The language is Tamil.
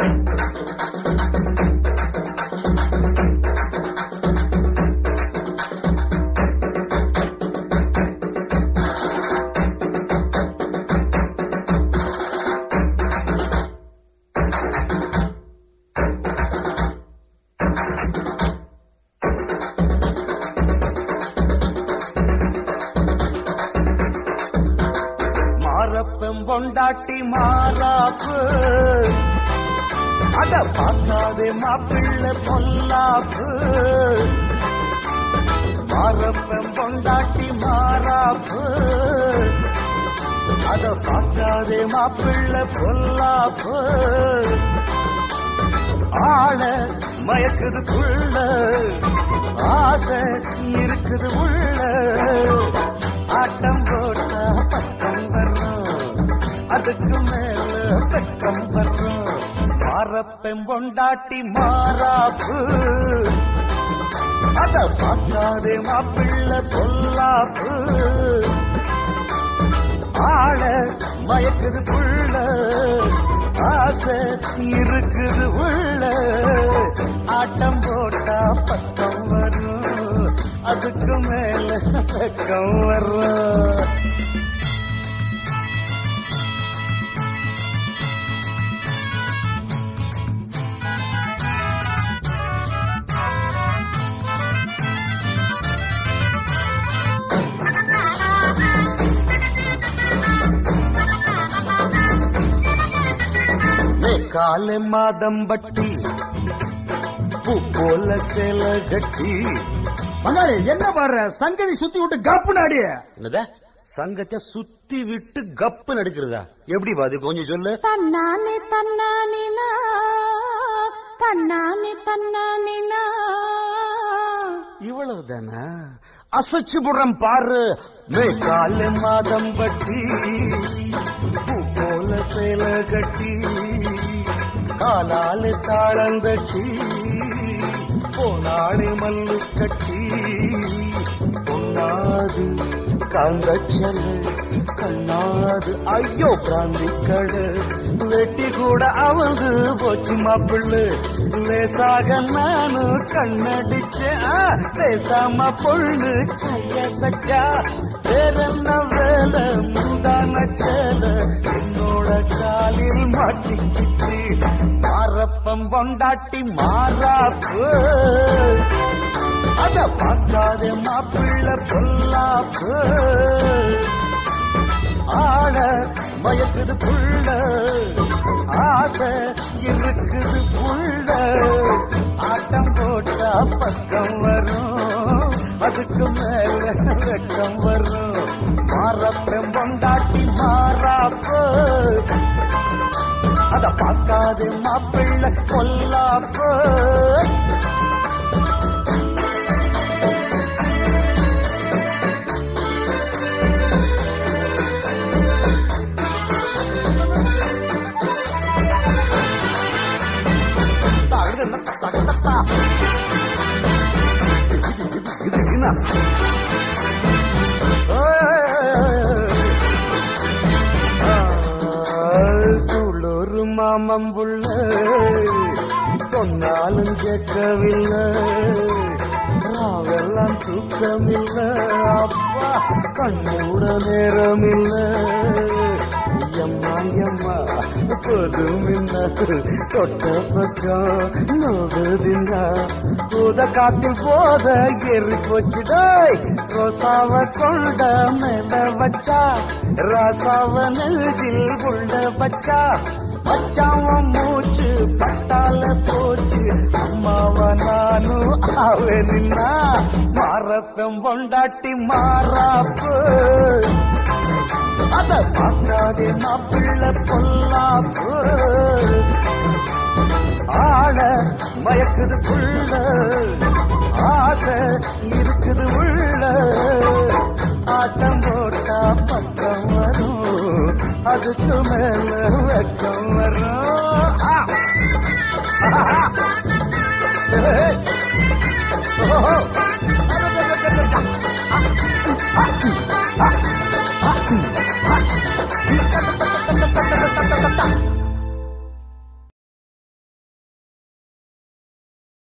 பொண்டாட்டி மாறாப்பு அத பார்க்காதே மாப்பிள்ளை பொல்லாப்பு. மாறப்பம் பொண்டாட்டி மாறாப்பு அத பார்க்காதே மாப்பிள்ளை பொல்லாப்பு. ஆள மயக்குது புள்ள ஆசை இருக்குது உள்ள. ஆட்டம் போட்டா பக்கம் வரும் அதுக்கு மேல பக்கம் வரும். மாறப்பெம் பொண்டாட்டி மாறாப்பு அத பார்க்காதே மாப்பிள்ளை பொல்லாப்பு. ஆள மயக்குது புள்ள ஆசை இருக்குது உள்ள. ஆட்டம் போட்டா பக்கம் வரும் அதுக்கு மேல பக்கம் வரும். காலை மாதம் பட்டி பூ போல சேல கட்டி. மங்காளி என்ன பாடுற? சங்கதி சுத்தி விட்டு கப்பு நாடி. என்னதா சங்கத்தை சுத்தி விட்டு கப்பு நடுக்கிறதா? எப்படி பாது கொஞ்சம் சொல்லு. தன்னானே தன்னானினா தன்னானே தன்னானினா. இவ்வளவுதானா? அசைச்சு புறம் பாரு. காலை மாதம் பட்டி பூ போல சேல கட்டி. காலால தாளந்தட்டி போனாடு மல்லு கட்டி. பொன்னாது காங்கச்சல் கண்ணாது ஐயோ பிராந்தி கடை. வெட்டி கூட அவங்க போச்சு மாப்பிள்ளு. லேசாக நானு கண்ணடிச்சேன் பேசாம பொண்ணு கைய சச்சா. வேறென்ன வேலை முந்தான சேல என்னோட காலில் மாட்டிக்கிச்சு. மாறப்பம் பொண்டாட்டி மாறாப்பு அத பார்க்காதே மாப்பிள்ளை பொல்லாப்பு. ஆட மயக்குது புள்ள ஆசை இருக்குது புள்ள. ஆட்டம் போட்டா பக்கம் வரும் அதுக்கு மேல வெக்கம் வரும். மாறப்பம் பொண்டாட்டி மாறாப்பு அத பார்க்காதே மாப்பிள்ளை பொல்லாப்பு. சூளூர் மாமம்புள்ள சொன்னாலும் கேட்கவில்லை. ராவெல்லாம் தூக்கமில்லை. அப்பா கண்ணூட நேரமில்லை. எம்மா எம்மா பொதுமின்னா தொட்ட பக்கம் நோடுதின்னா. பூத காத்தில் போத எரி போச்சுடாய். ரோசாவ கொண்ட மேல வச்சா ராசாவ நெஞ்சில் உள்ள வச்சா. வச்சாவன் மூச்சு பட்டால போச்சு அம்மாவ நானும் ஆவே நின்னா. மாறப்பம் பொண்டாட்டி மாறாப்பு அத பார்க்காதே மாப்பிள்ளை பொல்லாப்பு. ஆள மயக்குது புள்ள ஆசை இருக்குது உள்ள. ஆட்டம் போட்டா பக்கம் வரும் அதுக்கு மேல வெக்கம் வரும்.